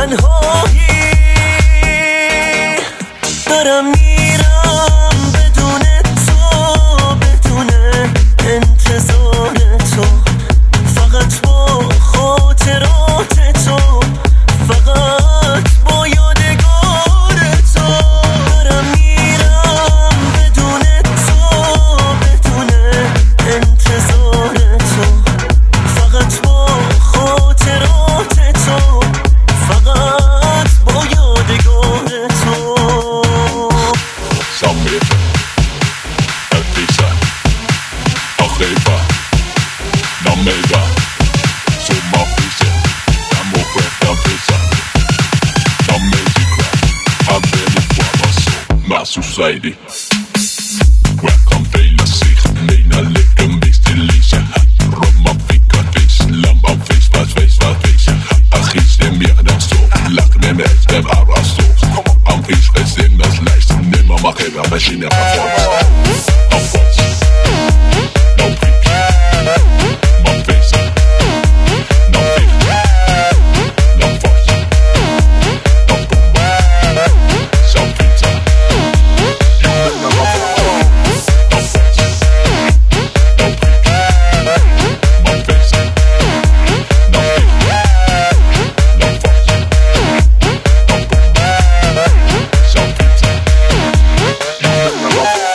تنهایی دارم میرم بدون تو، بدون انتظار تو، فقط با خاطرات تو، فقط با یادگار تو. دارم میرم بدون تو، بدون انتظار تو، فقط با خاطرات تو، فقط با یادگار تو. Samir, Elfisa, Akheba, Namega, Suma Fisa, Namokwe Fisa, Namejika, Habeli Wabaso, Masu Saidi. Welcome Vela Sich, Nina Likum, Bistilisha, Roma Fika Fish, Lamba Fish, Face, Achis dem Mirdaso, Laknem Estem Araso, Am Fisch Resin das Leicht, Nimmer Mache, aber China verfolgt. Auf Watch, no Peak, Mam Face, no Peak, no Watch, no Bomba, Some Pizza, you better rock it. No Watch, no Peak, Mam Face, no Peak, no Watch, no Bomba, Some Pizza, you better rock it.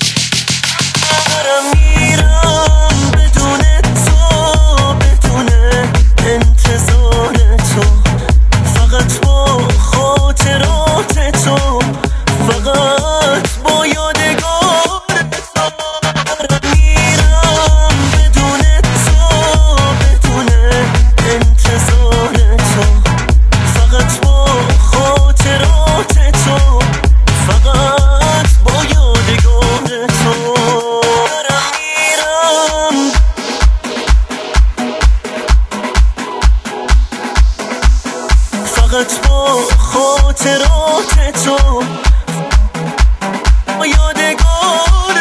دارم میرم بدون تو، بدون انتظار تو، فقط با خاطرات تو، فقط با یادگار تو. دارم میرم بدون تو، بدون انتظار تو، فقط با خاطرات تو، فقط با یادگار تو. دارم میرم فقط با خاطرات تو، با یادگار